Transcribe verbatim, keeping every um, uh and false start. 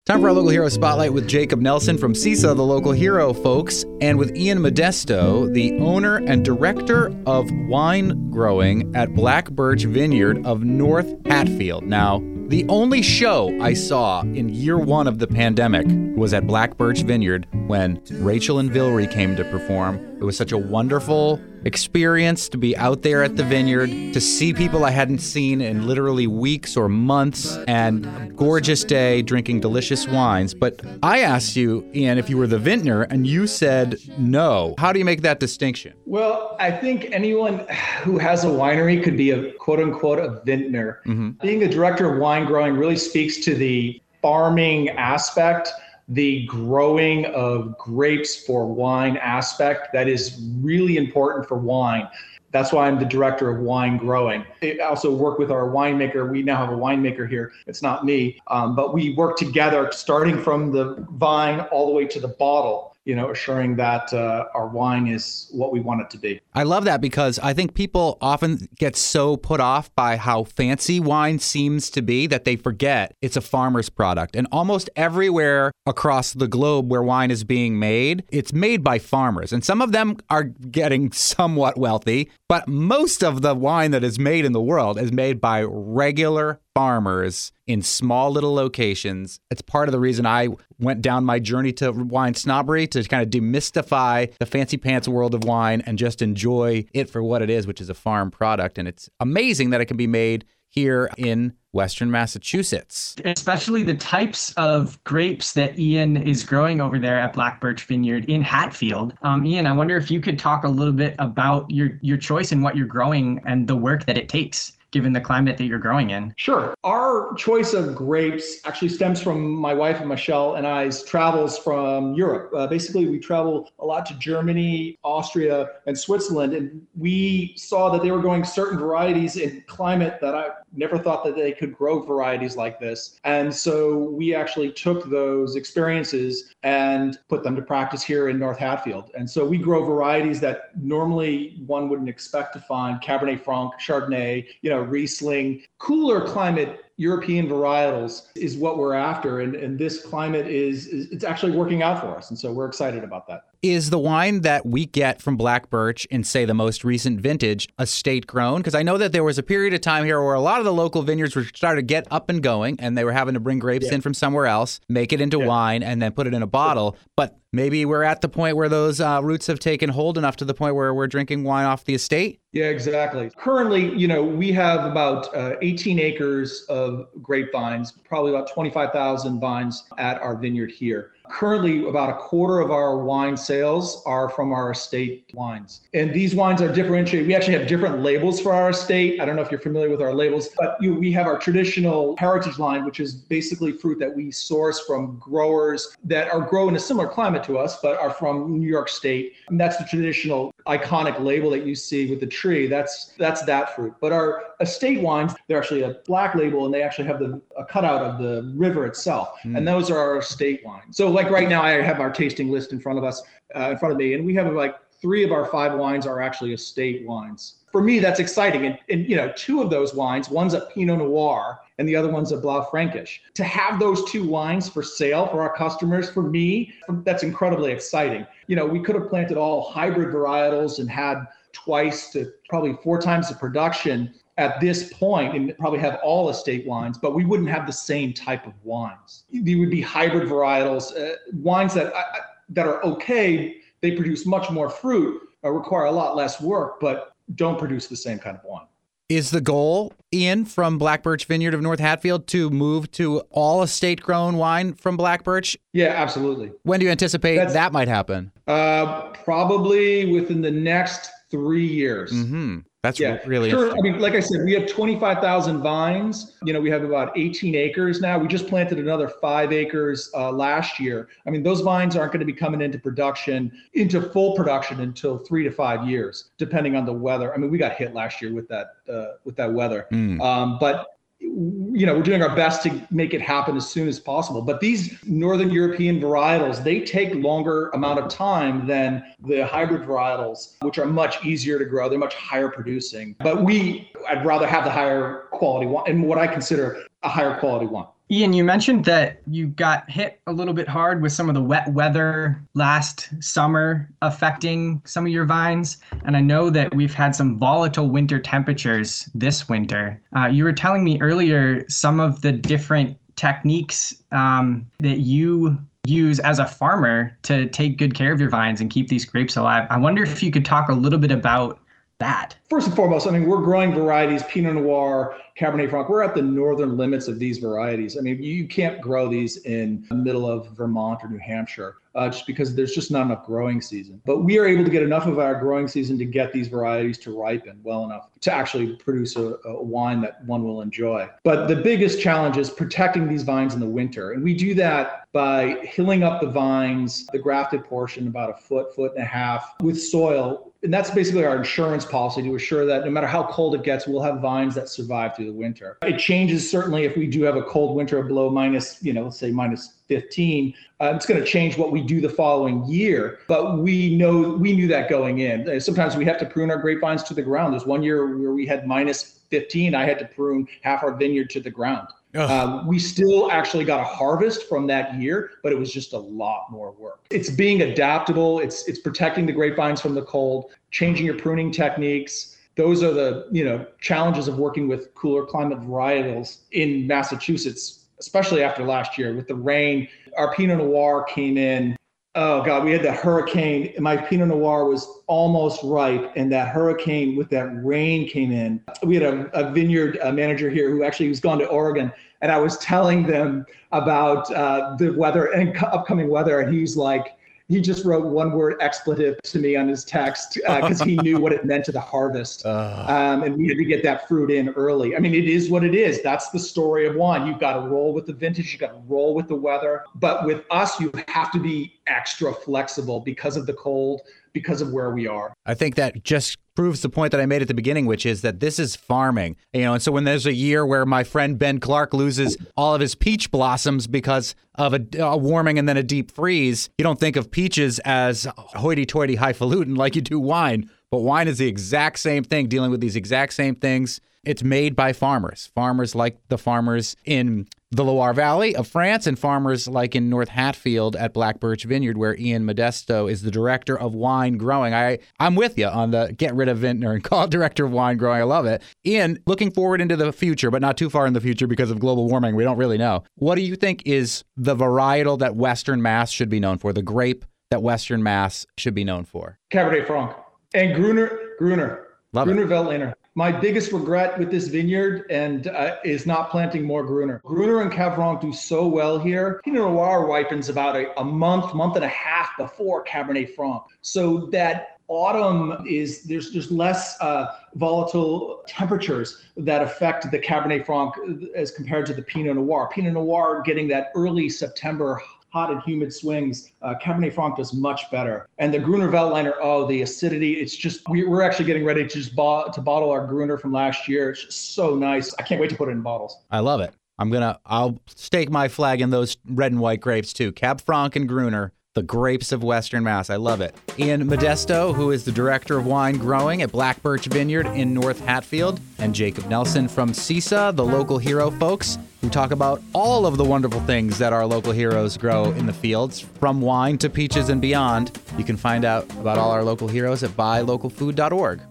Time for our Local Hero Spotlight with Jacob Nelson from CISA, the Local Hero folks, and with Ian Modesto, the owner and director of wine growing at Black Birch Vineyard of North Hatfield. Now, the only show I saw in year one of the pandemic was at Black Birch Vineyard when Rachel and Vilry came to perform. It was such a wonderful experience to be out there at the vineyard, to see people I hadn't seen in literally weeks or months, and a gorgeous day drinking delicious wines. But I asked you, Ian, if you were the vintner, and you said no. How do you make that distinction? Well, I think anyone who has a winery could be a quote unquote a vintner. Mm-hmm. Being a director of wine growing really speaks to the farming aspect, the growing of grapes for wine aspect that is really important for wine. That's why I'm the director of wine growing. I also work with our winemaker. We now have a winemaker here. It's not me, um, but we work together starting from the vine all the way to the bottle, you know, assuring that uh, our wine is what we want it to be. I love that because I think people often get so put off by how fancy wine seems to be that they forget it's a farmer's product. And almost everywhere across the globe where wine is being made, it's made by farmers. And some of them are getting somewhat wealthy, but most of the wine that is made in the world is made by regular farmers in small little locations. It's part of the reason I went down my journey to wine snobbery, to kind of demystify the fancy pants world of wine and just enjoy it for what it is, which is a farm product. And it's amazing that it can be made here in Western Massachusetts. Especially the types of grapes that Ian is growing over there at Black Birch Vineyard in Hatfield. Um, Ian, I wonder if you could talk a little bit about your, your choice and what you're growing and the work that it takes, given the climate that you're growing in. Sure. Our choice of grapes actually stems from my wife and Michelle and I's travels from Europe. Uh, basically, we travel a lot to Germany, Austria, and Switzerland, and we saw that they were growing certain varieties in climate that I never thought that they could grow varieties like this. And so we actually took those experiences and put them to practice here in North Hatfield. And so we grow varieties that normally one wouldn't expect to find: Cabernet Franc, Chardonnay, you know, Riesling. Cooler climate European varietals is what we're after. And, and this climate is, is, it's actually working out for us. And so we're excited about that. Is the wine that we get from Black Birch in, say, the most recent vintage estate grown? Because I know that there was a period of time here where a lot of the local vineyards were starting to get up and going, and they were having to bring grapes yeah. in from somewhere else, make it into yeah. wine, and then put it in a bottle. But maybe we're at the point where those uh, roots have taken hold enough to the point where we're drinking wine off the estate? Yeah, exactly. Currently, you know, we have about uh, eighteen acres of grapevines, probably about twenty-five thousand vines at our vineyard here. Currently, about a quarter of our wine sales are from our estate wines. And these wines are differentiated. We actually have different labels for our estate. I don't know if you're familiar with our labels, but you, we have our traditional heritage line, which is basically fruit that we source from growers that are grown in a similar climate to us, but are from New York State. And that's the traditional iconic label that you see with the tree. That's that's that fruit. But our estate wines, they're actually a black label, and they actually have the a cutout of the river itself. Mm. And those are our estate wines. So like right now, I have our tasting list in front of us, uh, in front of me, and we have like three of our five wines are actually estate wines. For me, that's exciting. And, and you know, two of those wines, one's a Pinot Noir and the other one's a Blaufränkisch. To have those two wines for sale for our customers, for me, that's incredibly exciting. You know, we could have planted all hybrid varietals and had twice to probably four times the production at this point, and probably have all estate wines, but we wouldn't have the same type of wines. They would be hybrid varietals, uh, wines that uh, that are okay. They produce much more fruit, uh, require a lot less work, but don't produce the same kind of wine. Is the goal, Ian, from Black Birch Vineyard of North Hatfield to move to all estate grown wine from Black Birch? Yeah, absolutely. When do you anticipate That's, that might happen? Uh, probably within the next three years. Mm-hmm. That's yeah. really sure. interesting. I mean, like I said, we have twenty-five thousand vines. You know, we have about eighteen acres now. We just planted another five acres uh, last year. I mean, those vines aren't going to be coming into production, into full production until three to five years, depending on the weather. I mean, we got hit last year with that, uh, with that weather. Mm. Um, but you know, we're doing our best to make it happen as soon as possible. But these Northern European varietals, they take longer amount of time than the hybrid varietals, which are much easier to grow. They're much higher producing. But we, I'd rather have the higher quality one, and what I consider a higher quality one. Ian, you mentioned that you got hit a little bit hard with some of the wet weather last summer affecting some of your vines. And I know that we've had some volatile winter temperatures this winter. Uh, you were telling me earlier some of the different techniques um, that you use as a farmer to take good care of your vines and keep these grapes alive. I wonder if you could talk a little bit about that. First and foremost, I mean, we're growing varieties, Pinot Noir, Cabernet Franc. We're at the northern limits of these varieties. I mean, you can't grow these in the middle of Vermont or New Hampshire uh, just because there's just not enough growing season. But we are able to get enough of our growing season to get these varieties to ripen well enough to actually produce a, a wine that one will enjoy. But the biggest challenge is protecting these vines in the winter. And we do that by hilling up the vines, the grafted portion about a foot, foot and a half with soil. And that's basically our insurance policy to assure that no matter how cold it gets, we'll have vines that survive through the winter. It changes certainly if we do have a cold winter below minus, you know, let's say minus fifteen. Uh, it's going to change what we do the following year. But we know we knew that going in. Sometimes we have to prune our grapevines to the ground. There's one year where we had minus fifteen. I had to prune half our vineyard to the ground. Um, we still actually got a harvest from that year, but it was just a lot more work. It's being adaptable. It's it's protecting the grapevines from the cold, changing your pruning techniques. Those are the, you know, challenges of working with cooler climate varietals in Massachusetts, especially after last year with the rain. Our Pinot Noir came in. Oh God, we had the hurricane. My Pinot Noir was almost ripe, and that hurricane with that rain came in. We had a, a vineyard uh, manager here who actually was gone to Oregon, and I was telling them about uh, the weather and upcoming weather, and he's like, he just wrote one word expletive to me on his text because uh, he knew what it meant to the harvest. Uh. Um, and we had to get that fruit in early. I mean, it is what it is. That's the story of wine. You've got to roll with the vintage. You've got to roll with the weather. But with us, you have to be extra flexible because of the cold, because of where we are. I think that just proves the point that I made at the beginning, which is that this is farming, you know, and so when there's a year where my friend Ben Clark loses all of his peach blossoms because of a, a warming and then a deep freeze, you don't think of peaches as hoity-toity highfalutin like you do wine, but wine is the exact same thing, dealing with these exact same things. It's made by farmers, farmers like the farmers in the Loire Valley of France and farmers like in North Hatfield at Black Birch Vineyard, where Ian Modesto is the director of wine growing. I, I'm with you on the get rid of vintner and call it director of wine growing. I love it. Ian, looking forward into the future, but not too far in the future because of global warming, we don't really know. What do you think is the varietal that Western Mass should be known for, the grape that Western Mass should be known for? Cabernet Franc and Gruner, Gruner, Love Gruner it. Veltliner. My biggest regret with this vineyard and uh, is not planting more Gruner. Gruner and Cab Franc do so well here. Pinot Noir ripens about a, a month, month and a half before Cabernet Franc. So that autumn is, there's just less uh, volatile temperatures that affect the Cabernet Franc as compared to the Pinot Noir. Pinot Noir getting that early September hot and humid swings. Uh, Cabernet Franc does much better. And the Gruner Veltliner, oh, the acidity, it's just, we, we're actually getting ready to just bo- to bottle our Gruner from last year. It's just so nice. I can't wait to put it in bottles. I love it. I'm going to, I'll stake my flag in those red and white grapes too. Cab Franc and Gruner, the grapes of Western Mass. I love it. Ian Modesto, who is the director of wine growing at Black Birch Vineyard in North Hatfield, and Jacob Nelson from CISA, the local hero folks, who talk about all of the wonderful things that our local heroes grow in the fields, from wine to peaches and beyond. You can find out about all our local heroes at buy local food dot org.